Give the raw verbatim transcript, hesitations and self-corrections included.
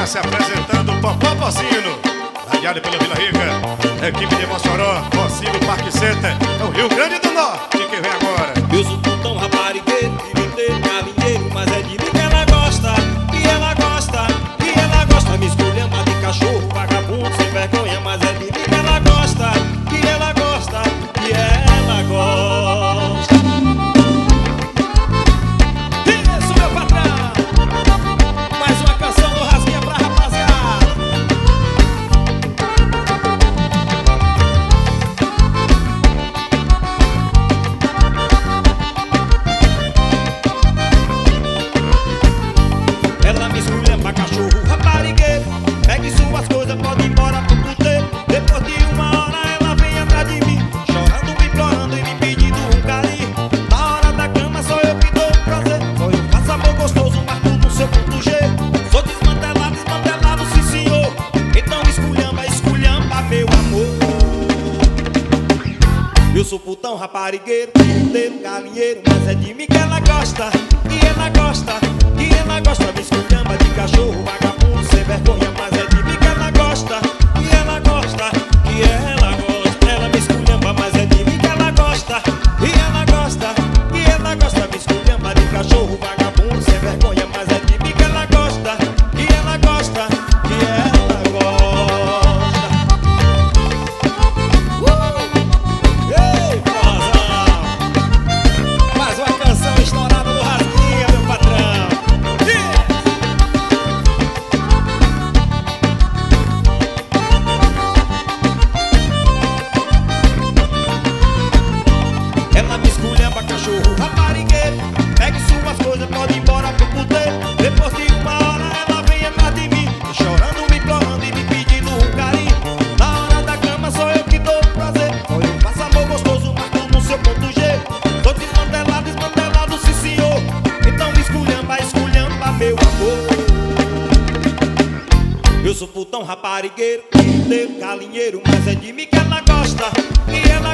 Tá se apresentando o Popó Pocino, radiado pela Vila Rica, equipe de Mossoró, Pocino Parque Center, é o Rio Grande do Norte. Quem vem agora? Eu sou tão raparigueiro, pimenteiro, galinheiro, mas é de mim que ela gosta, que ela gosta, que ela gosta. Me esculhamba de cachorro, vagabundo, sem vergonha, mas é de mim que ela gosta, que ela gosta, que ela gosta. Isso, meu patrão! Mais uma canção do Rasguinha pra rapaziada. Ela me esculhamba, cachorro raparigueiro, pegue suas coisas, pode ir embora pro puteiro. Depois de uma hora ela vem atrás de mim, chorando, me implorando e me pedindo um carinho. Na hora da cama só eu que dou prazer, só eu faço amor gostoso, mas tudo no seu ponto G. Sou desmantelado, desmantelado, sim senhor. Então esculhamba, esculhamba, meu amor. Eu sou putão, raparigueiro, puteiro, galinheiro, mas é de mim que ela gosta, que ela gosta, que ela gosta. Me esculhamba de cachorro, vagabundo, sem vergonha, mas é de mim que ela gosta, que ela gosta, que ela gosta. Ela me esculhamba, mas é de mim que ela gosta, que ela gosta, que ela gosta. Me esculhamba de cachorro, vagabundo, sem vergonha, mas é de mim que ela gosta, que ela gosta, que ela gosta. Uh! Ei, forrozão! Mais uma canção estourada do Rasguinha, meu patrão. Yeah! Ela me esculhamba, cachorro raparigueiro, pegue suas coisas, pode ir embora pro puteiro. Depois de uma hora ela vem atrás de mim, chorando, me implorando e me pedindo um carinho. Na hora da cama sou eu que dou prazer, só eu faço amor gostoso, mas tudo no seu ponto G. Tô desmantelado, desmantelado, sim senhor. Então me esculhamba, esculhamba, meu amor. Eu sou putão, raparigueiro, puteiro, galinheiro, mas é de mim que ela gosta, que ela